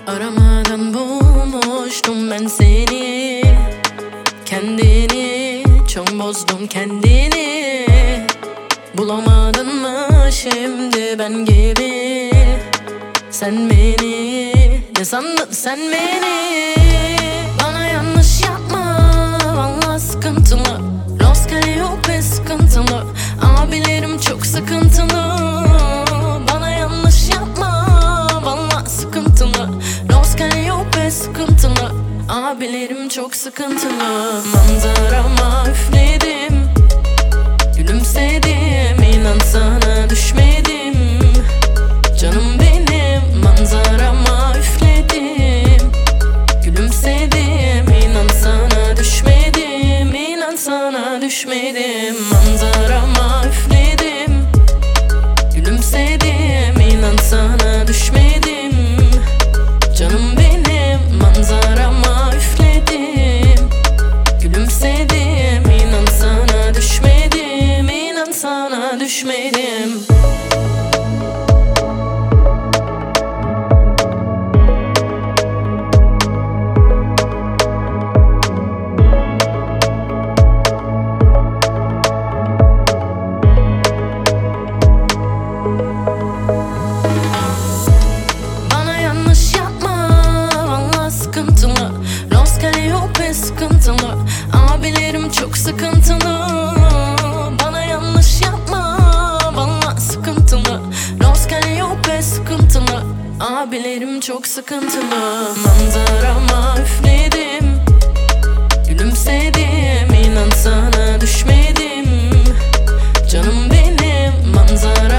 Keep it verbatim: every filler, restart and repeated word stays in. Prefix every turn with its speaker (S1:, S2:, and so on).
S1: Aramadan bulmuştum ben seni, kendini çok bozdun kendini. Bulamadın mı şimdi ben gibi? Sen beni ne sandın sen beni? Bana yanlış yapma vallahi sıkıntılı. Rastgele yok be sıkıntılı. Abilerim çok sıkıntılı. Bana yanlış yapma vallahi sıkıntılı. Rastgele yok be sıkıntılı. Abilerim çok sıkıntılı. Manzarama üfledim, gülümsedim, inan sana düşmedim. Canım benim manzarama üfledim, gülümsedim, inan sana düşmedim. İnan sana düşmedim. Manzarama üfledim, gülümsedim, inan sana düşmedim. Canım benim manzarama üfledim, gülümsedim, inan sana düşmedim. İnan sana düşmedim. Rastgele yok be sıkıntılı. Abilerim çok sıkıntılı. Bana yanlış yapma vallahi sıkıntılı. Rastgele yok be sıkıntılı. Abilerim çok sıkıntılı. Manzarama üfledim, gülümsedim, inan sana düşmedim. Canım benim manzara